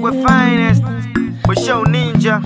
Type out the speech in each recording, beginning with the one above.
Bongo finest Busho Ninja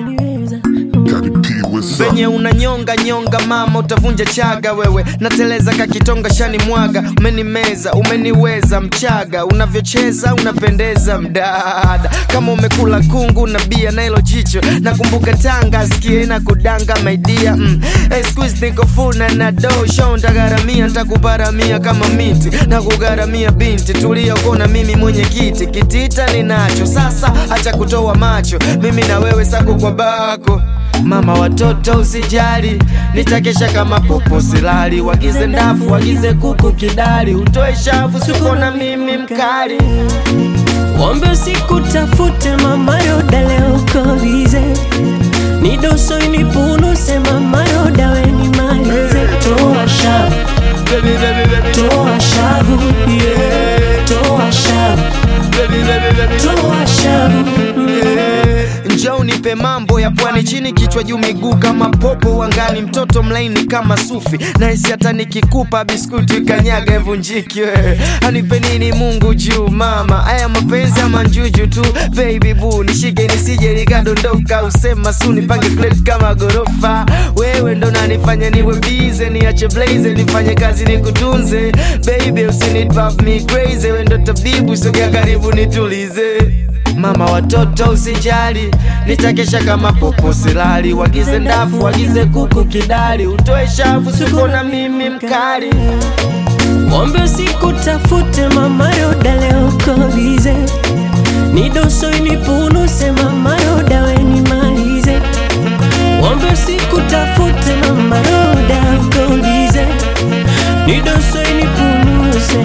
venye unanyonga nyonga mama utavunja chaga wewe. Nateleza kakitonga shani mwaga. Umenimeza, umeniweza mchaga. Unavyocheza, unapendeza mdada. Kama umekula kungu na bia na ilo jicho. Nakumbuka Tanga, sikie na kudanga my dear. Hey squeeze niko funa na do. Show ntagaramia, ntakuparamia kama miti. Na kugaramia binti, tulia ukona mimi mwenye kiti. Kitita ninacho, sasa acha kutoa macho. Mimi na wewe sako kwa bako. Mama watoto usijali, nitakesha kama popo silali. Wagize ndafu, wagize kuku kidali. Utoe shafu, suko na mimi mkali. Wambe usikutafute mama yoda leo kovize. Nidoso inipunuse mama yoda weni malize. Toa shavu, toa shavu, yeah. Toa shavu, toa shavu, njoo nipe mambo ya pwani chini kichwa juu miguu kama popo wangani. Mtoto mlaini kama sufi na hisi hata nikikupa biskuti kanyaga evunjiki we. Anipe nini Mungu juu mama. Haya mapenzi ama njuju tu baby boo. Nishike nisije nikadondoka. Usema suni pange plate kama gorofa. Wewe ndo nanifanya niwe busy. Niache blaze nifanye kazi nikutunze. Baby usinipaf me crazy. We ndo tabibu sogea karibu nitulize. Mama watoto usijali, nitakesha kama popo silali. Wagize ndafu, wagize kuku kidali. Utoe shafu, suko na mimi mkali. Wambe usikutafute mama yoda leo kovize. Nidoso inipunuse mama yoda weni malize. Wambe usikutafute mama yoda kovize. Nidoso inipunuse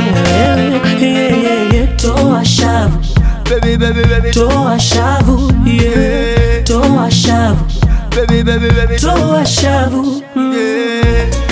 toa shavu, toa shavu, yeah. Toa shavu, toa shavu, yeah.